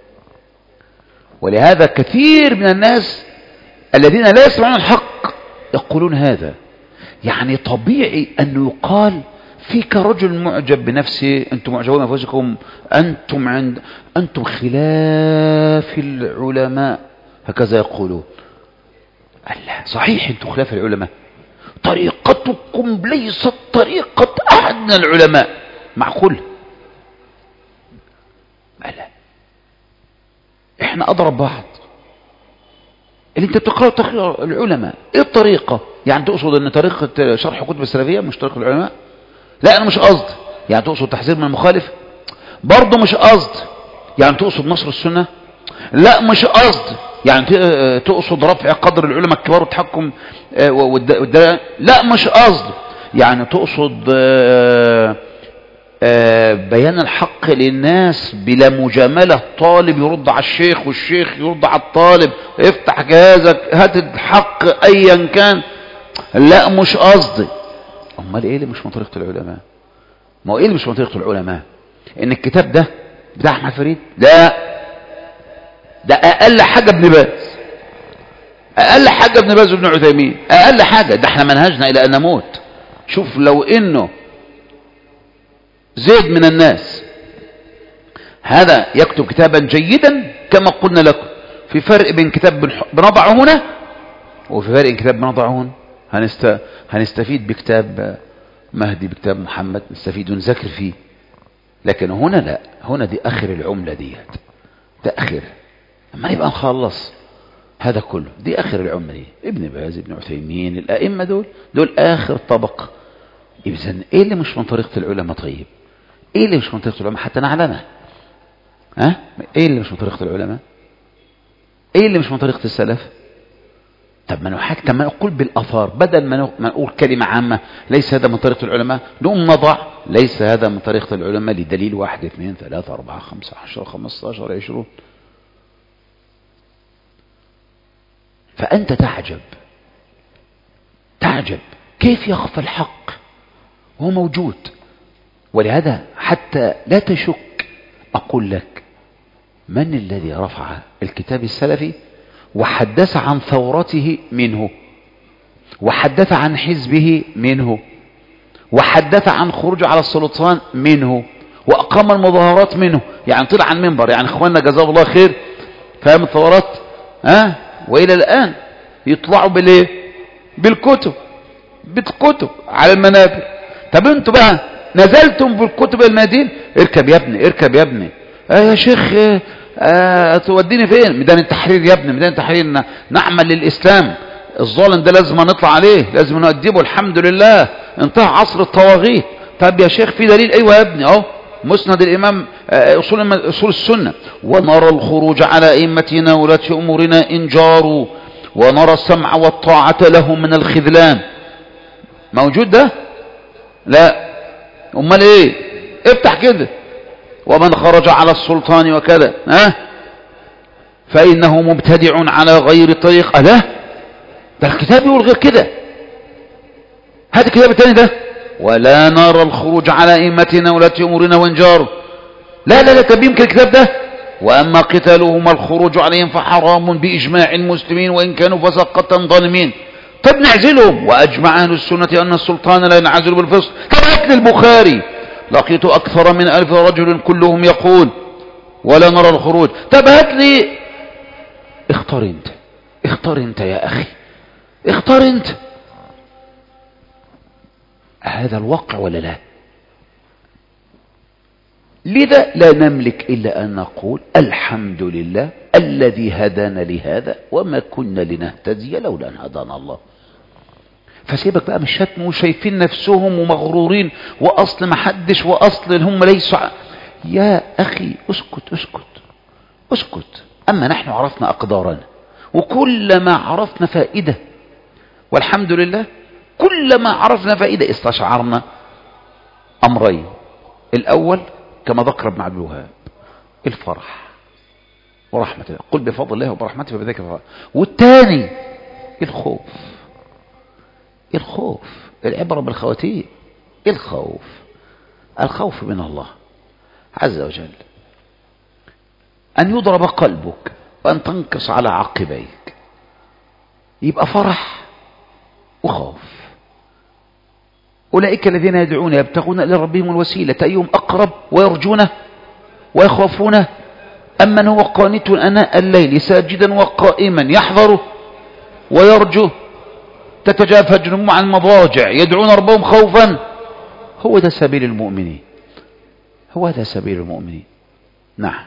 ولهذا كثير من الناس الذين لا يسمعون الحق يقولون هذا. يعني طبيعي أنه يقال فيك رجل معجب بنفسه، أنتم معجبون بأنفسكم، أنتم خلاف العلماء، هكذا يقولون. الله صحيح أنتم خلاف العلماء، طريقتكم ليست طريقة أحد من العلماء. معقول؟ لا، احنا أضرب بعض. اللي انت بتقرأ العلماء ايه الطريقة؟ يعني تقصد ان طريقة شرح كتب السلفية مش طريقة العلماء؟ لا انا مش قصد. يعني تقصد تحذير من المخالف؟ برضه مش قصد. يعني تقصد نصر السنة؟ لا مش قصد. يعني تقصد رفع قدر العلماء الكبار والتحكم لا مش قصد. يعني تقصد بيان الحق للناس بلا مجاملة، طالب يرد على الشيخ والشيخ يرد على الطالب، افتح جهازك هات الحق ايا كان. لا مش قصدي. امال ايه اللي مش من طريقة العلماء؟ ما هو ايه اللي مش من طريقة العلماء؟ ان الكتاب ده بتاع احمد فريد؟ لا، ده اقل حاجة ابن باز، اقل حاجة ابن باز وابن عثيمين، اقل حاجة. ده احنا منهجنا الى ان نموت. شوف لو انه زيد من الناس هذا يكتب كتابا جيدا كما قلنا لكم، في فرق بين كتاب بنضعه هنا وفي فرق بين كتاب بنضعه هنا. هنستفيد بكتاب مهدي، بكتاب محمد، نستفيد ونذاكر فيه. لكن هنا لا، هنا دي اخر العملة ديت، ده اخر. اما نبقى نخلص هذا كله دي اخر العملة دي. ابن باز، ابن عثيمين، الائمة دول اخر طبقة. اذن ايه اللي مش من طريقة العلماء؟ طيب ايه اللي مش من طريقة العلماء حتى نعلمه؟ ايه اللي مش من طريقة العلماء؟ ايه اللي مش من طريقة السلف؟ طب ما نقول بالاثار، بدل ما نقول كلمة عامة ليس هذا من طريقة العلماء، نقوم نضع ليس هذا من طريقة العلماء لدليل 1 2 3 4 5 10 15 20. فأنت تعجب كيف يخفى الحق وهو موجود. ولهذا حتى لا تشك أقول لك من الذي رفع الكتاب السلفي وحدث عن ثورته منه، وحدث عن حزبه منه، وحدث عن خروجه على السلطان منه، وأقام المظاهرات منه. يعني طلع عن منبر. يعني اخواننا جزاهم الله خير فهم الثورات وإلى الآن يطلعوا بالايه؟ بالكتب على المنابر. طب انتوا بقى نزلتم بالكتب المدين، اركب يا ابني يا شيخ توديني فين؟ ميدان التحرير يا ابني، ميدان التحرير نعمل للإسلام. الظالم ده لازم نطلع عليه، لازم نؤدبه. الحمد لله انتهى عصر الطواغيت. طب يا شيخ في دليل؟ ايوه يا ابني اهو مسند الامام اصول السنة. ونرى الخروج على ائمتنا ولاة امورنا ان جاروا، ونرى السمع والطاعة لهم من الخذلان. موجود ده؟ لا. امال ايه؟ افتح كده. ومن خرج على السلطان وكذا فإنه مبتدع على غير طريق. لا، ده الكتاب يقول غير كده. هذا الكتاب الثاني ده ولا نرى الخروج على ائمتنا ولاة امورنا وان جاروا. لا طب يمكن الكتاب ده وأما قتالهم الخروج عليهم فحرام بإجماع المسلمين وإن كانوا فسقة ظالمين. طب نعزلهم. وأجمع أهل السنة أن السلطان لا ينعزل بالفسق. كما البخاري لقيت أكثر من 1000 رجل كلهم يقول ولا نرى الخروج. طب هات لي، اختار انت يا أخي، اختار انت. هذا الواقع ولا لا؟ لذا لا نملك إلا أن نقول الحمد لله الذي هدانا لهذا وما كنا لنهتدي لولا أن هدانا الله. فسيبك بقى من الشتم وشايفين نفسهم ومغرورين وأصل ما حدش وأصل هم ليسوا. يا أخي اسكت. أما نحن عرفنا أقدارنا، وكلما عرفنا فائدة، والحمد لله كلما عرفنا فائدة استشعرنا أمرين. الأول كما ذكر ابن عبد الوهاب الفرح ورحمة الله، قل بفضل الله وبرحمته فبذلك الفرح. والثاني الخوف، العبرة بالخواتيم. الخوف من الله عز وجل، أن يضرب قلبك وأن تنقص على عقبيك، يبقى فرح وخوف. أولئك الذين يدعون يبتغون إلى ربهم الوسيلة أيهم أقرب ويرجونه ويخافونه أمن هو قانت أناء الليل ساجدا وقائما يحذره ويرجوه تتجافى جنوبهم عن المضاجع يدعون ربهم خوفا. هو ده سبيل المؤمنين. نعم.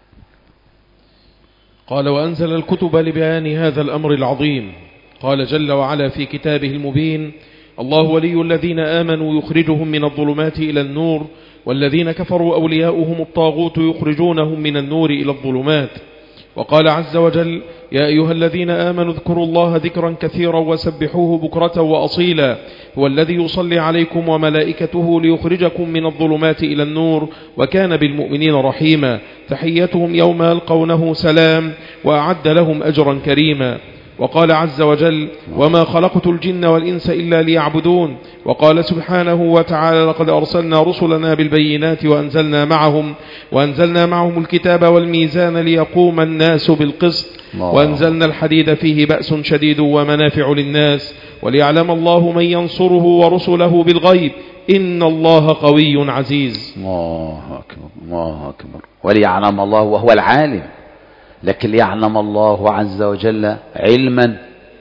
قال وأنزل الكتب لبيان هذا الأمر العظيم. قال جل وعلا في كتابه المبين: الله ولي الذين آمنوا يخرجهم من الظلمات إلى النور والذين كفروا أولياؤهم الطاغوت يخرجونهم من النور إلى الظلمات. وقال عز وجل: يا أيها الذين آمنوا اذكروا الله ذكرا كثيرا وسبحوه بكرة وأصيلا هو الذي يصلي عليكم وملائكته ليخرجكم من الظلمات إلى النور وكان بالمؤمنين رحيما تحيتهم يوم يلقونه سلام وأعد لهم أجرا كريما. وقال عز وجل: وما خلقت الجن والإنس إلا ليعبدون. وقال سبحانه وتعالى: لقد أرسلنا رسلنا بالبينات وأنزلنا معهم الكتاب والميزان ليقوم الناس بالقسط وأنزلنا الحديد فيه بأس شديد ومنافع للناس وليعلم الله من ينصره ورسله بالغيب إن الله قوي عزيز. الله أكبر. وليعلم الله وهو العالم، لكن ليعلم الله عز وجل علما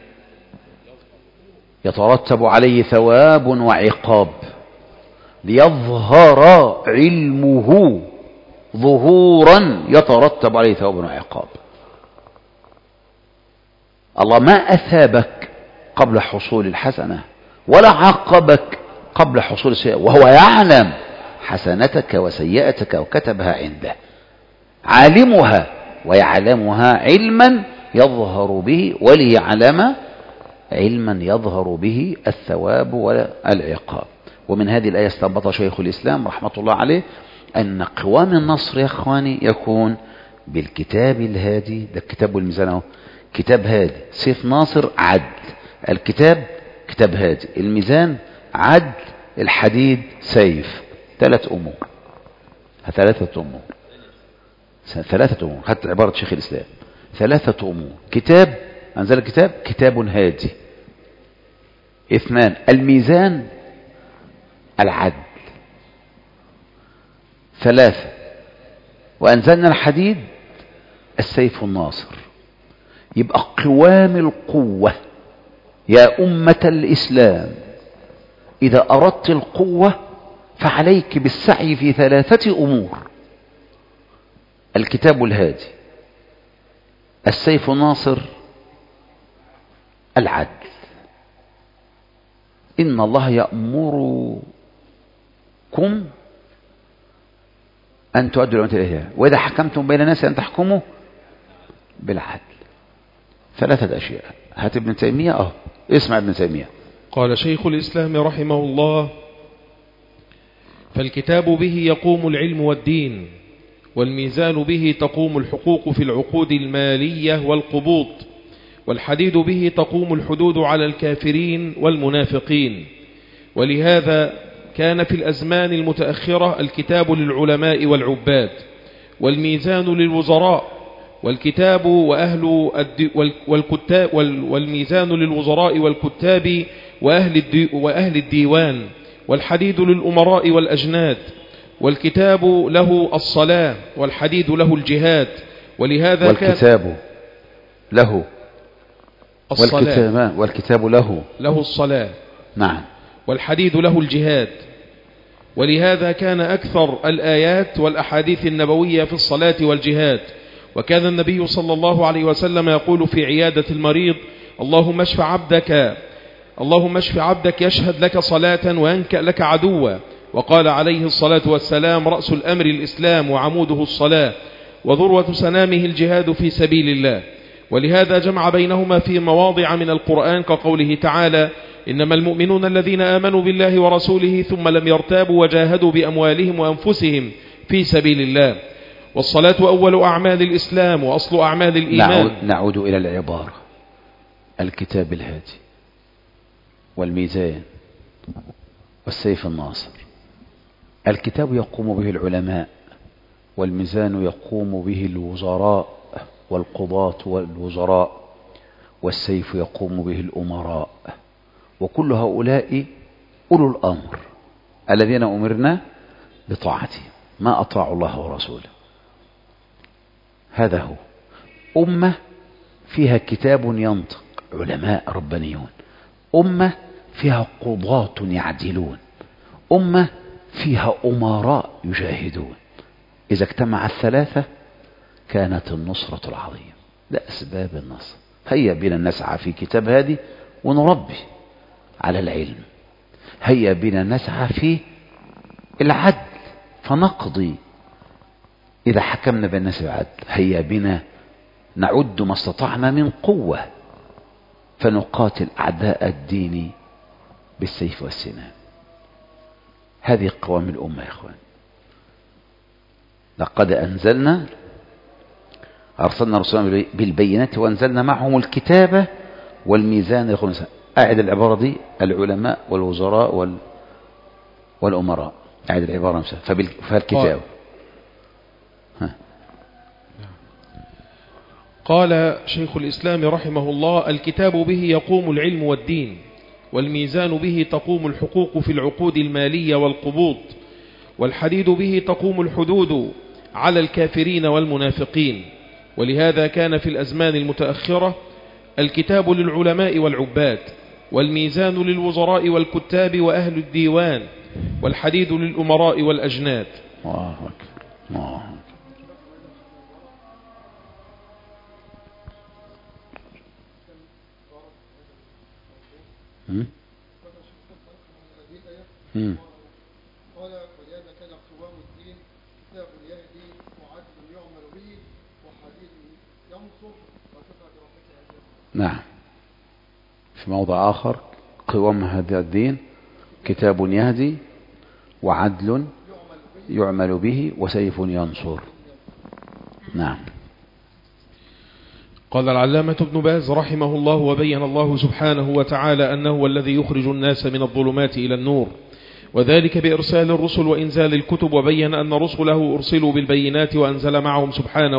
يترتب عليه ثواب وعقاب، ليظهر علمه ظهورا يترتب عليه ثواب وعقاب. الله ما أثابك قبل حصول الحسنة ولا عاقبك قبل حصول السيئة، وهو يعلم حسنتك وسيئتك وكتبها عنده، عالمها ويعلمها علما يظهر به، وليعلم علما يظهر به الثواب والعقاب. ومن هذه الآية استنبط شيخ الإسلام رحمة الله عليه أن قوام النصر يا أخواني يكون بالكتاب الهادي. ده الكتاب والميزان، كتاب هادي، سيف ناصر عدل، الكتاب كتاب هادي، الميزان عدل، الحديد سيف. ثلاثة أمور. خدت عبارة شيخ الإسلام، 3 أمور. كتاب أنزل الكتاب، كتاب هادي. 2 الميزان العدل. 3 وأنزلنا الحديد السيف الناصر. يبقى قوام القوة يا أمة الإسلام، إذا أردت القوة فعليك بالسعي في 3 أمور: الكتاب الهادي، السيف الناصر، العدل. إن الله يأمركم أن تؤدوا الأمانة إليها وإذا حكمتم بين الناس أن تحكموا بالعدل. 3 أشياء. هات ابن تيمية. اسمع ابن تيمية. قال شيخ الإسلام رحمه الله: فالكتاب به يقوم العلم والدين، والميزان به تقوم الحقوق في العقود المالية والقبوض، والحديد به تقوم الحدود على الكافرين والمنافقين. ولهذا كان في الأزمان المتأخرة الكتاب للعلماء والعباد، والميزان للوزراء والكتاب والكتاب والميزان للوزراء والكتاب وأهل الديوان، والحديد للأمراء والأجناد، والكتاب له الصلاة، والحديد له الجهاد. ولهذا والكتاب له الصلاة، والكتاب له الصلاة، نعم، والحديد له الجهاد. ولهذا كان أكثر الآيات والأحاديث النبوية في الصلاة والجهاد. وكان النبي صلى الله عليه وسلم يقول في عيادة المريض: اللهم اشف عبدك يشهد لك صلاة وينكأ لك عدوا. وقال عليه الصلاة والسلام: رأس الأمر الإسلام وعموده الصلاة وذروة سنامه الجهاد في سبيل الله. ولهذا جمع بينهما في مواضع من القرآن كقوله تعالى: إنما المؤمنون الذين آمنوا بالله ورسوله ثم لم يرتابوا وجاهدوا بأموالهم وأنفسهم في سبيل الله. والصلاة أول أعمال الإسلام وأصل أعمال الإيمان. نعود إلى العبارة: الكتاب الهادي والميزان والسيف الناصر. الكتاب يقوم به العلماء، والميزان يقوم به الوزراء والقضاة والوزراء، والسيف يقوم به الأمراء. وكل هؤلاء أولو الأمر الذين أمرنا بطاعتهم، ما أطاعوا الله ورسوله. هذا هو أمة فيها كتاب ينطق، علماء ربانيون، أمة فيها قضاة يعدلون، أمة فيها أمراء يجاهدون. إذا اجتمع الثلاثة كانت النصرة العظيمة. ده أسباب النصر. هيا بنا نسعى في كتاب هادي ونربي على العلم. هيا بنا نسعى في العدل فنقضي إذا حكمنا بالناس بالعدل. هيا بنا نعد ما استطعنا من قوة فنقاتل أعداء الدين بالسيف والسنان. هذه قوام الأمة يا إخوان. لقد أرسلنا رسولنا بالبينات وأنزلنا معهم الكتاب والميزان. أعد العبارة دي: العلماء والوزراء والأمراء. أعد العبارة فالكتاب. قال شيخ الإسلام رحمه الله: الكتاب به يقوم العلم والدين، والميزان به تقوم الحقوق في العقود المالية والقبوض، والحديد به تقوم الحدود على الكافرين والمنافقين. ولهذا كان في الأزمان المتأخرة الكتاب للعلماء والعباد، والميزان للوزراء والكتاب وأهل الديوان، والحديد للأمراء والأجناد. الله أكبر، الله أكبر. قال: ولهذا كان قوام الدين كتاب يهدي وعدل يعمل به وحديد ينصر وكفى بربك هدى. نعم، في موضع آخر: قوام هذا الدين كتاب يهدي وعدل يعمل به وسيف ينصر. نعم. قال العلامة ابن باز رحمه الله: وبين الله سبحانه وتعالى أنه هو الذي يخرج الناس من الظلمات إلى النور، وذلك بإرسال الرسل وإنزال الكتب. وبين أن رسله أرسلوا بالبينات وأنزل معهم سبحانه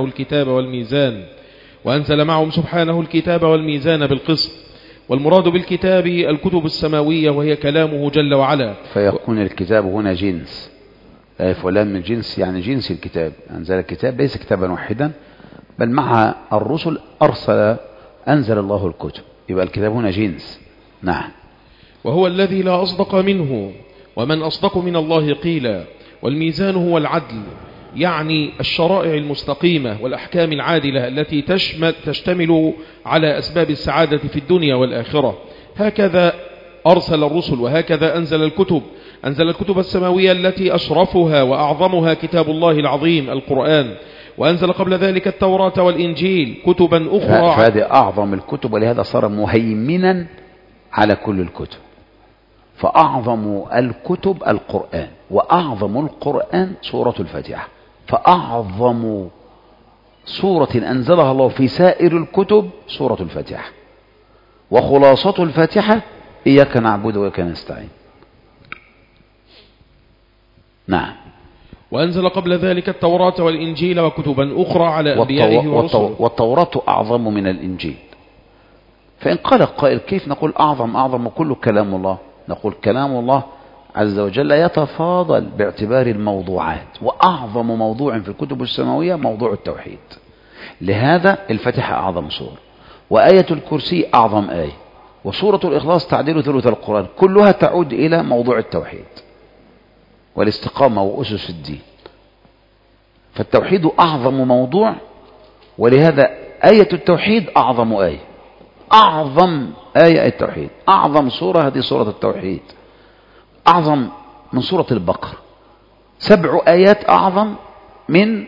الكتاب والميزان بالقسط. والمراد بالكتاب الكتب السماوية وهي كلامه جل وعلا. فيكون الكتاب هنا جنس، ألف ولام من جنس، يعني جنس الكتاب. أنزل الكتاب ليس كتابا واحدا، بل مع الرسل أنزل الله الكتب، يبقى الكتاب هنا جنس. نعم. وهو الذي لا أصدق منه، ومن أصدق من الله قيلا. والميزان هو العدل، يعني الشرائع المستقيمة والأحكام العادلة التي تشتمل على أسباب السعادة في الدنيا والآخرة. هكذا أرسل الرسل، وهكذا أنزل الكتب السماوية التي أشرفها وأعظمها كتاب الله العظيم القرآن. وأنزل قبل ذلك التوراة والإنجيل كتبا أخرى. فهذه أعظم الكتب، ولهذا صار مهيمنا على كل الكتب. فأعظم الكتب القرآن، وأعظم القرآن سورة الفاتحة. فأعظم سورة أنزلها الله في سائر الكتب سورة الفاتحة، وخلاصة الفاتحة: إياك نعبد وإياك نستعين. نعم. وأنزل قبل ذلك التوراة والإنجيل وكتبا أخرى على أنبيائه ورسله. والتوراة أعظم من الإنجيل. فإن قال قائل كيف نقول أعظم وكله كلام الله؟ نقول كلام الله عز وجل يتفاضل باعتبار الموضوعات، وأعظم موضوع في الكتب السماوية موضوع التوحيد. لهذا الفاتحة أعظم سورة، وآية الكرسي أعظم آية، وسورة الإخلاص تعديل ثلث القرآن، كلها تعود إلى موضوع التوحيد والاستقامة وأسس الدين. فالتوحيد أعظم موضوع، ولهذا آية التوحيد أعظم آية. أعظم آية التوحيد، أعظم سورة هذه سورة التوحيد، أعظم من سورة البقرة. 7 آيات أعظم من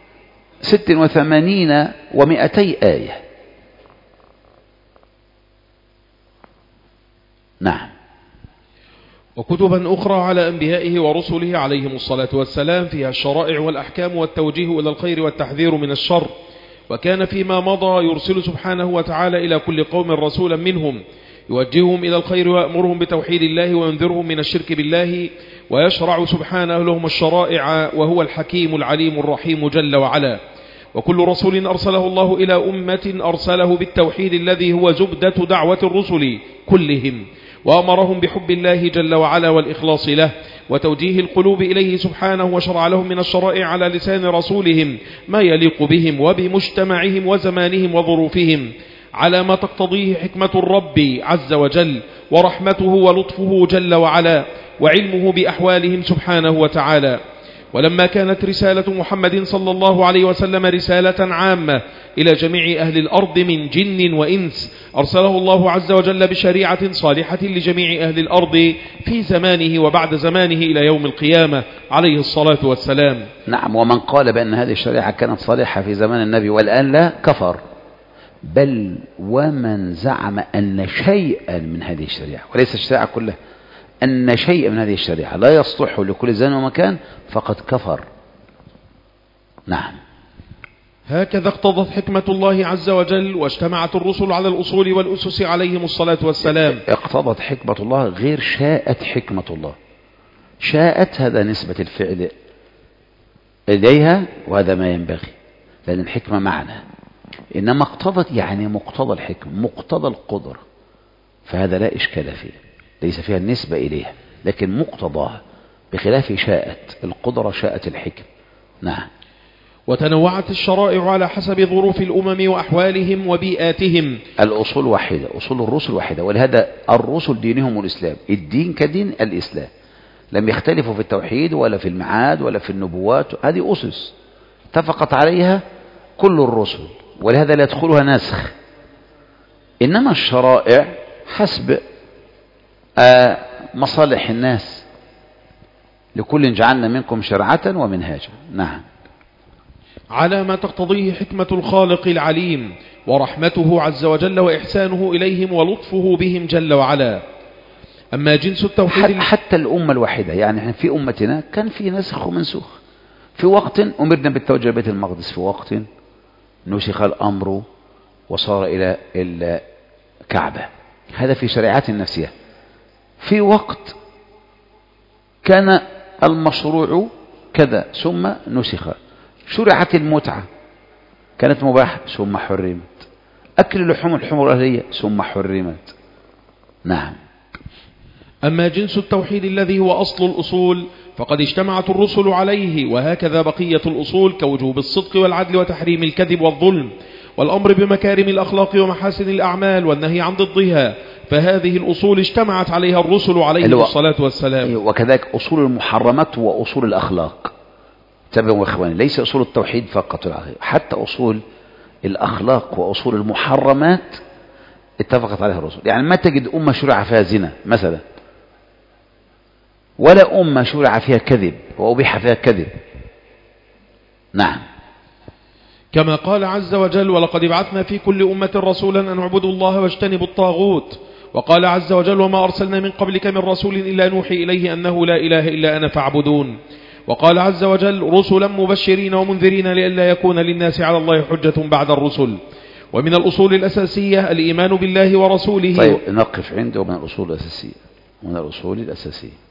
86 و200 آية. نعم. وكتبا أخرى على أنبيائه ورسله عليهم الصلاة والسلام فيها الشرائع والأحكام والتوجيه إلى الخير والتحذير من الشر. وكان فيما مضى يرسل سبحانه وتعالى إلى كل قوم رسولا منهم يوجههم إلى الخير ويأمرهم بتوحيد الله وينذرهم من الشرك بالله، ويشرع سبحانه لهم الشرائع، وهو الحكيم العليم الرحيم جل وعلا. وكل رسول أرسله الله إلى أمة أرسله بالتوحيد الذي هو زبدة دعوة الرسل كلهم، وأمرهم بحب الله جل وعلا والإخلاص له وتوجيه القلوب إليه سبحانه، وشرع لهم من الشرائع على لسان رسولهم ما يليق بهم وبمجتمعهم وزمانهم وظروفهم، على ما تقتضيه حكمة الرب عز وجل ورحمته ولطفه جل وعلا وعلمه بأحوالهم سبحانه وتعالى. ولما كانت رسالة محمد صلى الله عليه وسلم رسالة عامة إلى جميع أهل الأرض من جن وإنس، أرسله الله عز وجل بشريعة صالحة لجميع أهل الأرض في زمانه وبعد زمانه إلى يوم القيامة عليه الصلاة والسلام. نعم. ومن قال بأن هذه الشريعة كانت صالحة في زمان النبي والآن لا كفر، بل ومن زعم أن شيئا من هذه الشريعة، وليس الشريعة كلها، أن شيئا من هذه الشريعة لا يصلح لكل زمان ومكان فقد كفر. نعم. هكذا اقتضت حكمة الله عز وجل، واجتمعت الرسل على الأصول والأسس عليهم الصلاة والسلام. اقتضت حكمة الله غير شاءت حكمة الله. شاءت هذا نسبة الفعل إليها، وهذا ما ينبغي لأن الحكمة معنى. إنما اقتضت يعني مقتضى الحكمة، مقتضى القدرة، فهذا لا إشكال فيه، ليس فيها النسبة إليها، لكن مقتضاها، بخلاف شاءت القدرة شاءت الحكم. نعم. وتنوعت الشرائع على حسب ظروف الأمم وأحوالهم وبيئاتهم. الأصول واحدة، أصول الرسل واحدة، ولهذا الرسل دينهم الإسلام، الدين كدين الإسلام، لم يختلفوا في التوحيد ولا في المعاد ولا في النبوات. هذه أسس اتفقت عليها كل الرسل، ولهذا لا يدخلها نسخ. إنما الشرائع حسب مصالح الناس، لكل جعلنا منكم شرعة ومنهاجا. نعم. على ما تقتضيه حكمة الخالق العليم ورحمته عز وجل وإحسانه إليهم ولطفه بهم جل وعلا. أما جنس التوحيد حتى الأمة الواحدة، يعني احنا في أمتنا كان في نسخ ومنسوخ. في وقت أمرنا بالتوجه بيت المقدس، في وقت نسخ الأمر وصار إلى الكعبة، هذا في شريعات النفسية. في وقت كان المشروع كذا ثم نسخ. شرعت المتعة، كانت مباحة ثم حرمت. أكل لحوم الحمر الأهلية ثم حرمت. نعم. أما جنس التوحيد الذي هو أصل الأصول فقد اجتمعت الرسل عليه، وهكذا بقية الأصول كوجوب الصدق والعدل وتحريم الكذب والظلم والأمر بمكارم الأخلاق ومحاسن الأعمال والنهي عن ضدها، فهذه الأصول اجتمعت عليها الرسل عليه الصلاة والسلام. وكذلك أصول المحرمات وأصول الأخلاق. تابعوا إخواني، ليس أصول التوحيد فقط، حتى أصول الأخلاق وأصول المحرمات اتفقت عليها الرسل. يعني ما تجد أمة شرع فيها زنا مثلا، ولا أمة شرع فيها كذب وأبيح فيها كذب. نعم. كما قال عز وجل: ولقد بعثنا في كل أمة رسولا أن اعبدوا الله واجتنبوا الطاغوت. وقال عز وجل: وما أرسلنا من قبلك من رسول إلا نوحي إليه أنه لا إله إلا أنا فاعبدون. وقال عز وجل: رسلا مبشرين ومنذرين لئلا يكون للناس على الله حجة بعد الرسل. ومن الأصول الأساسية الإيمان بالله ورسوله. طيب نقف عنده من الأصول الأساسية.